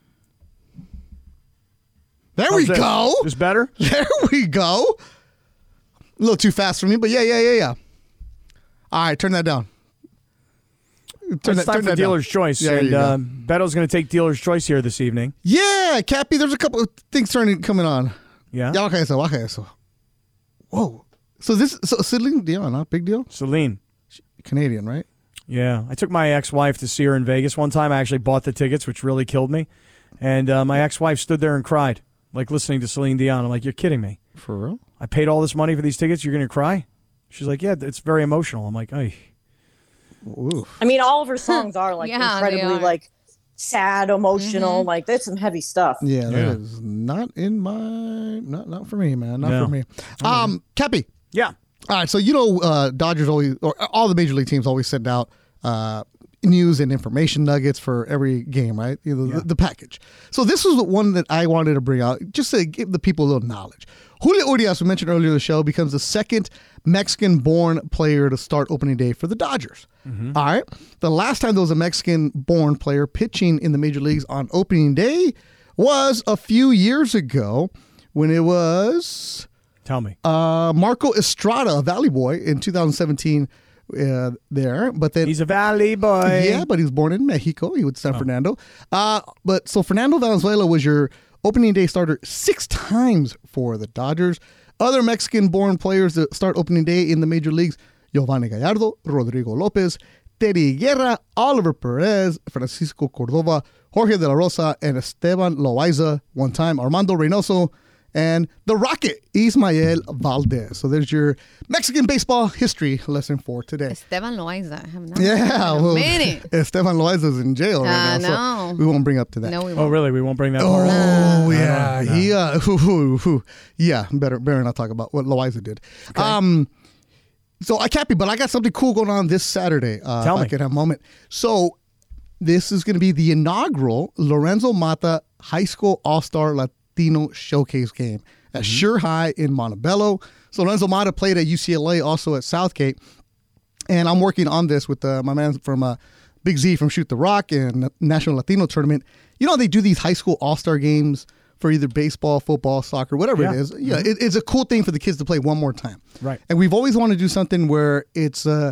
There How's we this? go. This better? There we go. A little too fast for me, but yeah. All right, turn that down. It's time for Dealer's Choice. Yeah, there you go. And Beto's going to take Dealer's Choice here this evening. Yeah, Cappy, there's a couple of things coming on. Yeah? Ya baja eso. Whoa. So Celine Dion, huh? Big deal? Celine. Canadian, right? Yeah. I took my ex-wife to see her in Vegas one time. I actually bought the tickets, which really killed me. And my ex-wife stood there and cried. like listening to Celine Dion. I'm like, you're kidding me. For real? I paid all this money for these tickets. You're going to cry? She's like, yeah, it's very emotional. I'm like, ay. I mean, all of her songs are like Yeah, they incredibly are. like sad, emotional. Like there's some heavy stuff. Yeah, that is not in my not for me, man. Not No. for me. Cappy. Yeah. All right, so Dodgers always, or all the major league teams always send out news and information nuggets for every game, right? The package. So this was the one that I wanted to bring out just to give the people a little knowledge. Julio Urias, we mentioned earlier in the show, becomes the second Mexican-born player to start opening day for the Dodgers. All right. The last time there was a Mexican-born player pitching in the major leagues on opening day was a few years ago when it was... Tell me. Marco Estrada, a Valley boy, in 2017 there. But then he's a Valley boy. Yeah, but he was born in Mexico. He was San Fernando. So Fernando Valenzuela was your opening day starter 6 times for the Dodgers. Other Mexican-born players that start opening day in the major leagues, Giovanni Gallardo, Rodrigo Lopez, Teddy Guerra, Oliver Perez, Francisco Cordova, Jorge De La Rosa, and Esteban Loaiza one time, Armando Reynoso, and the Rocket, Ismael Valdez. So there's your Mexican baseball history lesson for today. Esteban Loaiza. I have not Yeah, heard well, in a minute. Esteban Loaiza's in jail right now, no. so we won't bring up to that. No, we won't. Oh, really? We won't bring that part up? Oh, yeah. He, better not talk about what Loaiza did. Okay. So I can't be, but I got something cool going on this Saturday. Tell me. I can have a moment. So this is going to be the inaugural Lorenzo Mata High School All-Star Latino Showcase game at Sure High in Montebello. So Lorenzo Mata played at UCLA, also at Southgate. And I'm working on this with my man from Big Z from Shoot the Rock and National Latino Tournament. You know, they do these high school all-star games for either baseball, football, soccer, whatever it is. Yeah, it's a cool thing for the kids to play one more time. Right. And we've always wanted to do something where it's a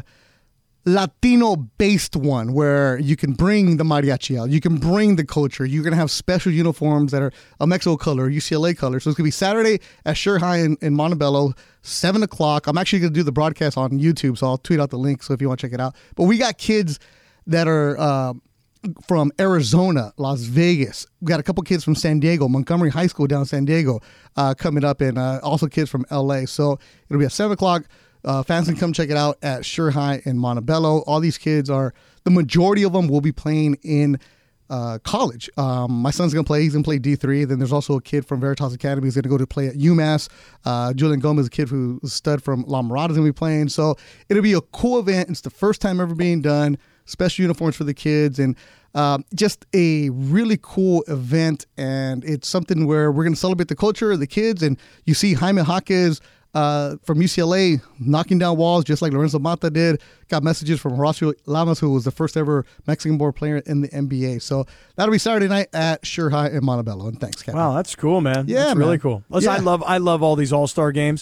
Latino-based one, where you can bring the mariachi out, you can bring the culture, you're going to have special uniforms that are a Mexico color, UCLA color. So it's going to be Saturday at Sure High in Montebello, 7 o'clock. I'm actually going to do the broadcast on YouTube, so I'll tweet out the link so if you want to check it out. But we got kids that are from Arizona, Las Vegas. We got a couple kids from San Diego, Montgomery High School down in San Diego coming up, and also kids from LA. So it'll be at 7 o'clock. Fans can come check it out at Sure High in Montebello. All these kids the majority of them will be playing in college. My son's going to play. He's going to play D3. Then there's also a kid from Veritas Academy who's going to go to play at UMass. Julian Gomez, a kid who's a stud from La Mirada, is going to be playing. So it'll be a cool event. It's the first time ever being done. Special uniforms for the kids, and just a really cool event. And it's something where we're going to celebrate the culture of the kids. And you see Jaime Jaquez from UCLA knocking down walls just like Lorenzo Mata did. Got messages from Horacio Lamas, who was the first ever Mexican-born player in the NBA. So that'll be Saturday night at Sure High in Montebello. And thanks, Captain. Wow, that's cool, man. Yeah, that's really man. cool. Listen, Yeah. I love all these all-star games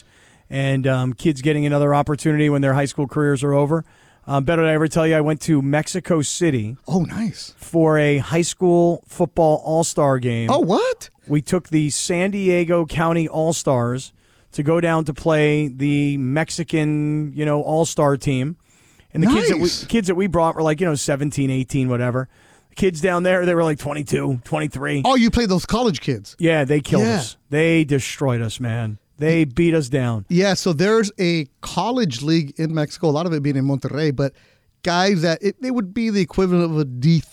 and kids getting another opportunity when their high school careers are over. Better than I ever tell you, I went to Mexico City. Oh, nice. For a high school football all-star game. Oh, what? We took the San Diego County All-Stars to go down to play the Mexican, all-star team. And the kids that we brought were like, 17, 18, whatever. The kids down there, they were like 22, 23. Oh, you played those college kids. Yeah, they killed us. They destroyed us, man. They beat us down. Yeah, so there's a college league in Mexico, a lot of it being in Monterrey, but guys that they would be the equivalent of a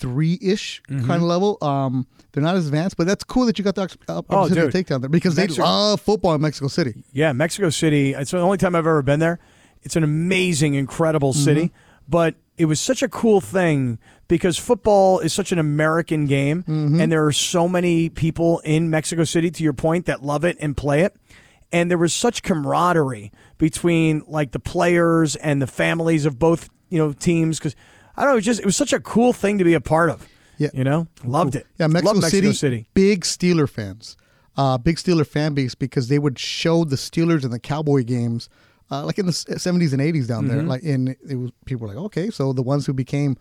D3-ish kind of level. They're not as advanced, but that's cool that you got the opportunity to take down there because they love football in Mexico City. Yeah, Mexico City. It's the only time I've ever been there. It's an amazing, incredible city, but it was such a cool thing because football is such an American game, and there are so many people in Mexico City, to your point, that love it and play it. And there was such camaraderie between like the players and the families of both, teams. Because I don't know, it was such a cool thing to be a part of. Yeah, loved it. Yeah, Loved Mexico City, big Steeler fans, big Steeler fan base because they would show the Steelers and the Cowboy games, like in the 70s and 80s down there. Like people were like, okay, so the ones who became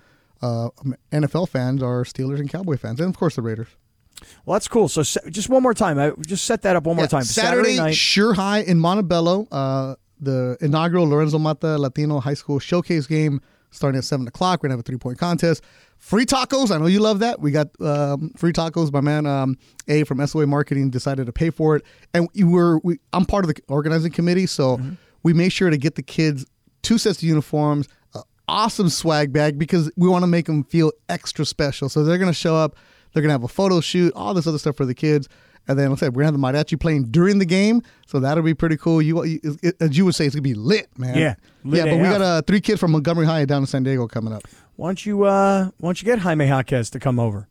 NFL fans are Steelers and Cowboy fans, and of course the Raiders. Well, that's cool. So just one more time. I just set that up one more time. Saturday night, Sure High in Montebello, the inaugural Lorenzo Mata Latino High School Showcase game starting at 7 o'clock. We're going to have a 3-point contest. Free tacos. I know you love that. We got free tacos. My man A from SOA Marketing decided to pay for it. And I'm part of the organizing committee, so we made sure to get the kids 2 sets of uniforms, an awesome swag bag, because we want to make them feel extra special. So they're going to show up. They're going to have a photo shoot, all this other stuff for the kids. And then, like I said, we're going to have the mariachi playing during the game, so that'll be pretty cool. As you would say, it's going to be lit, man. Yeah. Lit but AF. we got 3 kids from Montgomery High down in San Diego coming up. Why don't you get Jaime Jaquez to come over?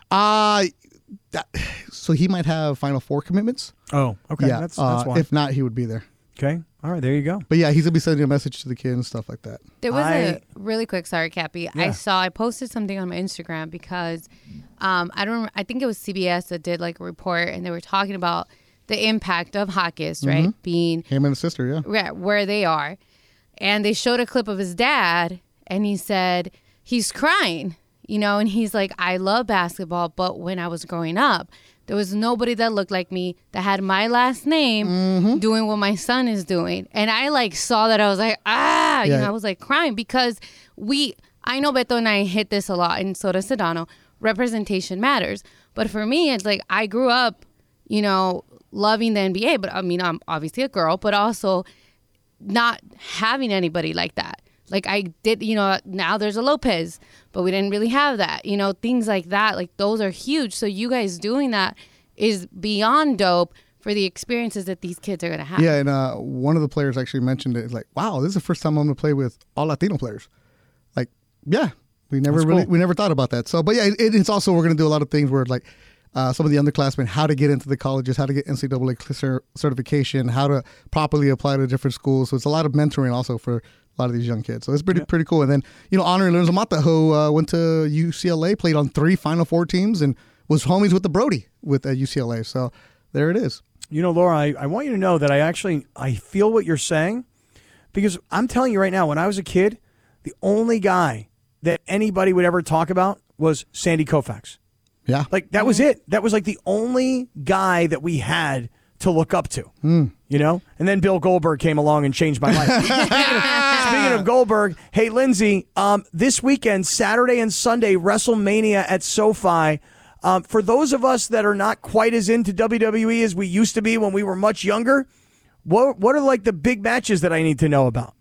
So he might have Final Four commitments. Oh, okay. Yeah. That's why. If not, he would be there. Okay. All right. There you go. But yeah, he's going to be sending a message to the kids and stuff like that. There was a really quick, sorry, Cappy. Yeah. I posted something on my Instagram because I think it was CBS that did like a report, and they were talking about the impact of Jaquez, right? Being him and his sister, yeah. Where they are. And they showed a clip of his dad, and he said he's crying, and he's like, I love basketball, but when I was growing up, there was nobody that looked like me that had my last name doing what my son is doing. And I like saw that. I was like, I was like crying because I know Beto and I hit this a lot, and so does Sedano. Representation matters. But for me, it's like I grew up, loving the NBA, but I mean, I'm obviously a girl, but also not having anybody like that. Like I did, now there's a Lopez, but we didn't really have that, things like that. Like those are huge. So you guys doing that is beyond dope for the experiences that these kids are going to have. Yeah. And one of the players actually mentioned it. It's like, wow, this is the first time I'm going to play with all Latino players. Like, yeah, we never thought about that. So, but yeah, it's also, we're going to do a lot of things where like, some of the underclassmen, how to get into the colleges, how to get NCAA certification, how to properly apply to different schools. So it's a lot of mentoring also for a lot of these young kids. So it's pretty cool. And then, honoring Lorenzo Mata, who went to UCLA, played on 3 Final Four teams, and was homies with the Brody at UCLA. So there it is. Laura, I want you to know that I feel what you're saying, because I'm telling you right now, when I was a kid, the only guy that anybody would ever talk about was Sandy Koufax. Yeah. Like, that was it. That was like the only guy that we had to look up to, And then Bill Goldberg came along and changed my life. Speaking of Goldberg, hey, Lindsay, this weekend, Saturday and Sunday, WrestleMania at SoFi. For those of us that are not quite as into WWE as we used to be when we were much younger, what are like the big matches that I need to know about?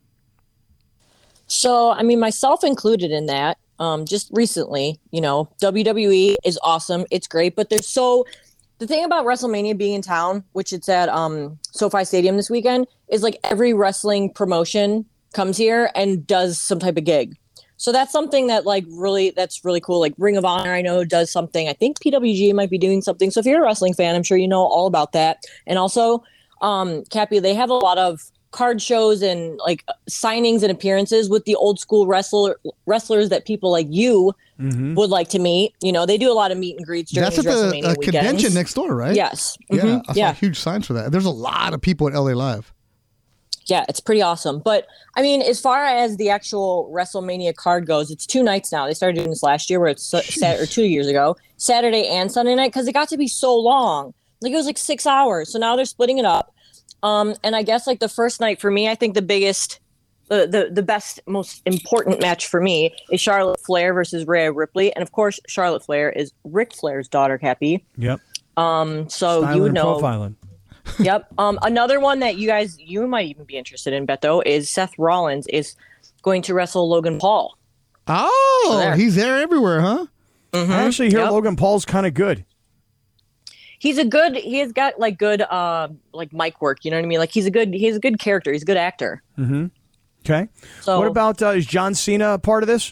So, I mean, myself included in that. Just recently, WWE is awesome. It's great, but the thing about WrestleMania being in town, which it's at SoFi Stadium this weekend, is like every wrestling promotion comes here and does some type of gig. So that's something that that's really cool. Like Ring of Honor, I know, does something. I think PWG might be doing something. So if you're a wrestling fan, I'm sure you know all about that. And also, Cappy, they have a lot of card shows and like signings and appearances with the old school wrestlers that people like you would like to meet. They do a lot of meet and greets during That's at the convention next door, right? Yes. Yeah, I saw huge signs for that. There's a lot of people at LA Live. Yeah, it's pretty awesome. But I mean, as far as the actual WrestleMania card goes, it's 2 nights now. They started doing this last year, where it's or 2 years ago, Saturday and Sunday night, because it got to be so long. Like it was like 6 hours. So now they're splitting it up. And I guess like the first night for me, I think the biggest, the best, most important match for me is Charlotte Flair versus Rhea Ripley. And of course, Charlotte Flair is Ric Flair's daughter, Cappy. Yep. So Styling you would know. Profiling. Yep. Another one that you might even be interested in, Beto, is Seth Rollins is going to wrestle Logan Paul. Oh, he's there everywhere, huh? Mm-hmm. I actually hear Logan Paul's kind of good. He has got like good like mic work, you know what I mean? Like he's a good character. He's a good actor. Mm-hmm. Okay. So what about is John Cena a part of this?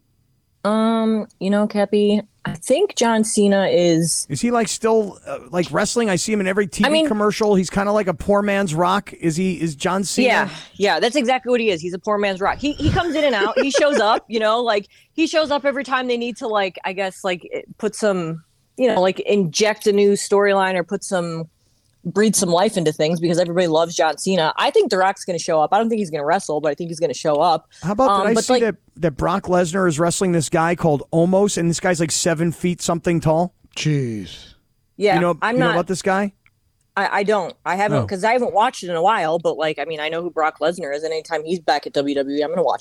Cappy, I think John Cena is he like still like wrestling? I see him in every TV commercial. He's kind of like a poor man's Rock. Is John Cena? Yeah, that's exactly what he is. He's a poor man's Rock. He comes in and out. He shows up, like he shows up every time they need to like, I guess, like put some, like inject a new storyline or breathe some life into things, because everybody loves John Cena. I think The Rock's going to show up. I don't think he's going to wrestle, but I think he's going to show up. How about did I see that Brock Lesnar is wrestling this guy called Omos, and this guy's like 7 feet something tall? Jeez. Yeah, you know about this guy? I don't. I haven't, because I haven't watched it in a while. But like, I mean, I know who Brock Lesnar is, and anytime he's back at WWE, I'm going to watch it.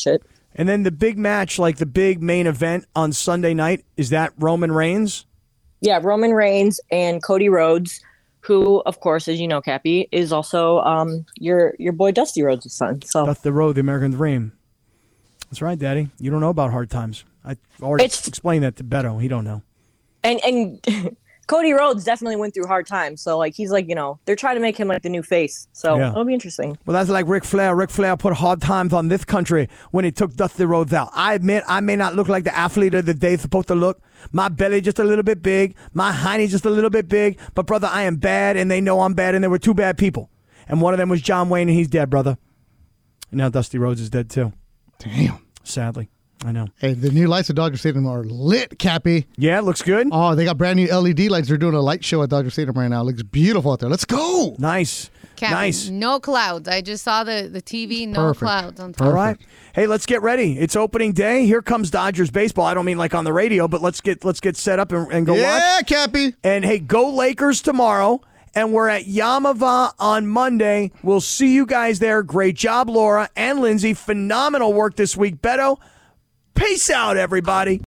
And then the big match, like the big main event on Sunday night, is that Roman Reigns? Yeah, Roman Reigns and Cody Rhodes, who, of course, as you know, Cappy, is also your boy Dusty Rhodes' son. So Dusty Rhodes, the American Dream. That's right, Daddy. You don't know about hard times. I already explained that to Beto. He don't know. And Cody Rhodes definitely went through hard times. So, like, he's like, they're trying to make him like the new face. So it'll be interesting. Well, that's like Ric Flair. Ric Flair put hard times on this country when he took Dusty Rhodes out. I admit I may not look like the athlete of the day supposed to look. My belly just a little bit big. My hiney just a little bit big. But, brother, I am bad, and they know I'm bad, and there were two bad people. And one of them was John Wayne, and he's dead, brother. And now Dusty Rhodes is dead, too. Damn. Sadly. I know. Hey, the new lights at Dodger Stadium are lit, Cappy. Yeah, it looks good. Oh, they got brand new LED lights. They're doing a light show at Dodger Stadium right now. It looks beautiful out there. Let's go. Nice. Cap, nice. No clouds. I just saw the TV. No Perfect. clouds on top. All right. Hey, let's get ready. It's opening day. Here comes Dodgers baseball. I don't mean like on the radio, but let's get set up and go watch. Yeah, Cappy. And hey, go Lakers tomorrow. And we're at Yamava on Monday. We'll see you guys there. Great job, Laura and Lindsay. Phenomenal work this week. Beto, peace out, everybody.